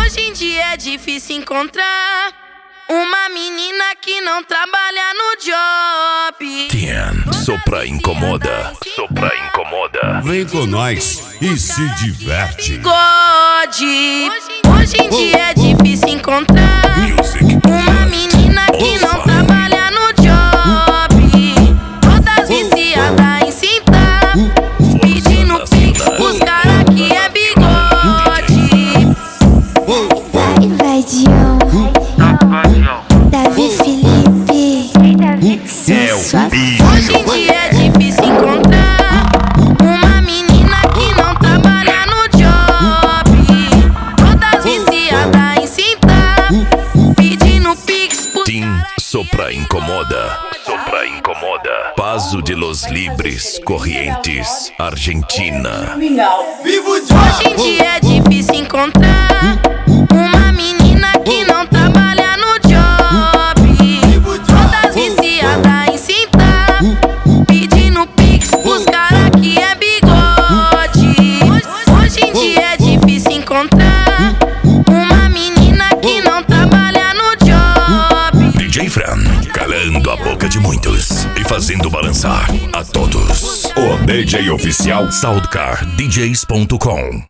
Hoje em dia é difícil encontrar uma menina que não trabalha no job. Tian, Sopra Incomoda. Sopra Incomoda. Vem com nós e se diverte. God. Hoje em dia é difícil encontrar uma menina que não trabalha no job. Todas viciadas em cinta, pedindo pix pros caras que é bigode. Vai Dion, Davi Felipe, sensual. Hoje em dia é difícil encontrar uma menina que não trabalha no job. Todas viciadas em cinta, pedindo pix pros Tim Sopra Incomoda. Sopra Incomoda. Paso de los Libres, Corrientes, Argentina. Hoje em dia é difícil encontrar uma menina que não trabalha no job. Todas viciadas em cinta, pedindo pix pros caras que é bigode. Hoje em dia é difícil encontrar uma menina que não trabalha no job. DJ Fran, calando a boca de muitos e fazendo balançar a todos. O DJ oficial SoundcarDJs.com.